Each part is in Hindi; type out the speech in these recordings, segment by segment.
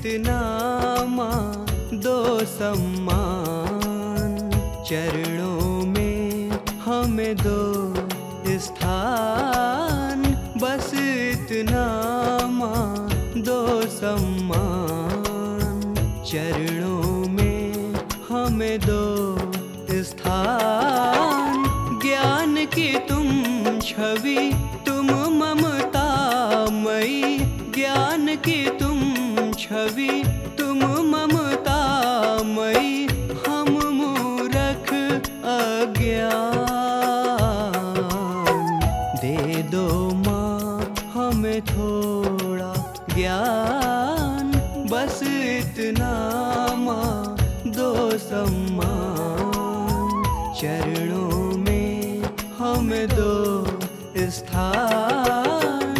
इतना माँ दो सम्मान, चरणों में हमें दो स्थान। बस इतना माँ दो सम्मान, चरणों में हमें दो स्थान। ज्ञान की तुम छवि तुम ममतामयी, ज्ञान की तुम छवि तुम ममतामयी, हम मूरख अज्ञान। दे दो माँ हमें थोड़ा ज्ञान, बस इतना माँ दो सम्मान, चरणों में हमें दो स्थान।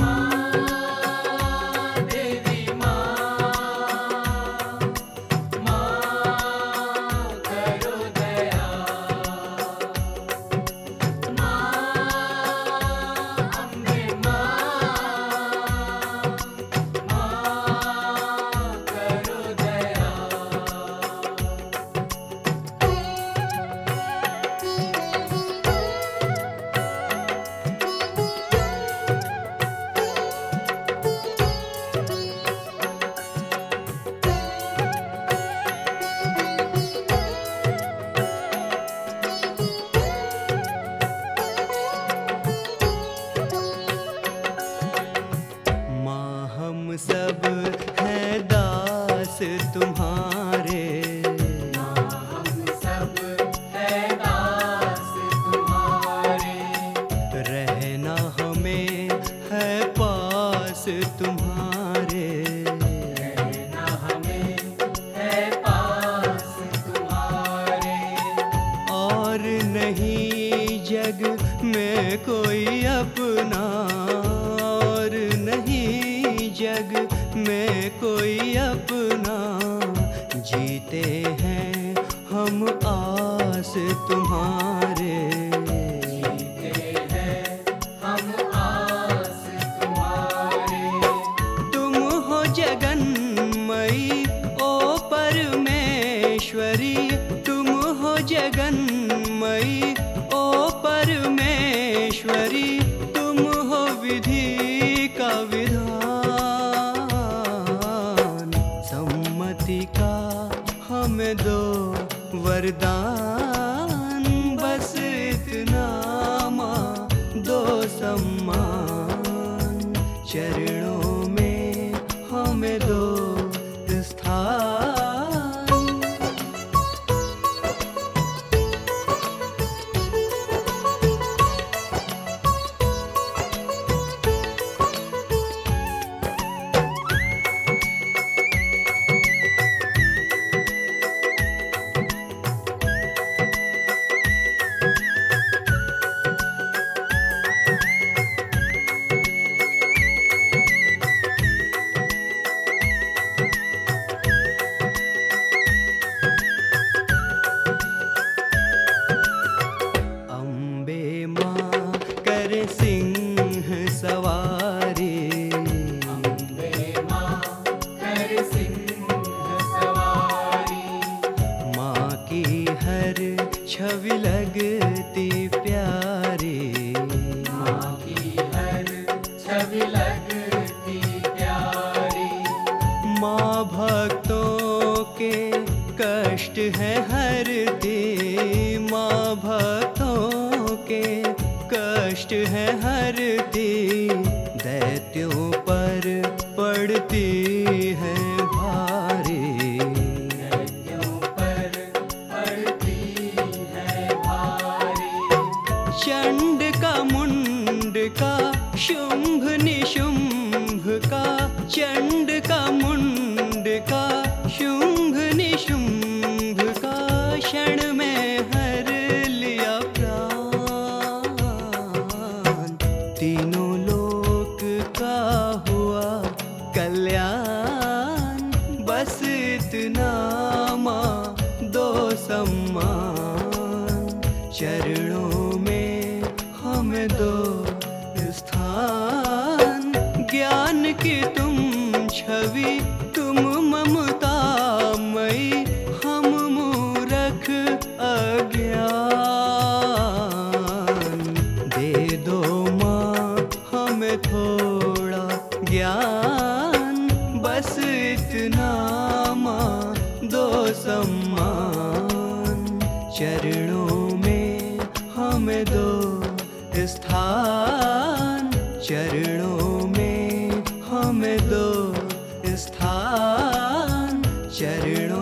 हम सब हैं दास तुम्हारे, हम सब हैं दास तुम्हारे। रहना हमें है पास तुम्हारे, रहना हमें है पास तुम्हारे। और नहीं जग में कोई अपना, और नहीं जग में कोई अपना। जीते हैं हम आस तुम्हारे, जीते हैं हम आस तुम्हारे। तुम हो जगन्मयी ओ परमेश्वरी, तुम हो जगन्मयी ओ परमेश्वरी। तुम हो विधि का विधान, सम्मति का हमें दो वरदान। बस इतना माँ दो सम्मान, चरणों में हमें दो स्थान। सिंह सवारी, अम्बे माँ कर सिंह सवारी। माँ की हर छवि लगती प्यारी, माँ की हर छवि लगती प्यारी। माँ भक्तों के कष्ट है हरती, माँ भक्तों के कष्ट है हरती। दैत्यों पर पड़ती है भारी, दैत्यों पर पड़ती है भारी। चंड का मुंड का शुंभ निशुंभ का, चंड का मुंड का शुंभ निशुंभ का। क्षण में हर लिया प्राण, तीनों लोक का हुआ कल्याण। बस इतना माँ दो सम्मान, चरणों में हमें दो स्थान। ज्ञान की तुम छवि तुम मम ज्ञान, बस इतना माँ दो सम्मान। चरणों में हमें दो स्थान, चरणों में हमें दो स्थान, चरणों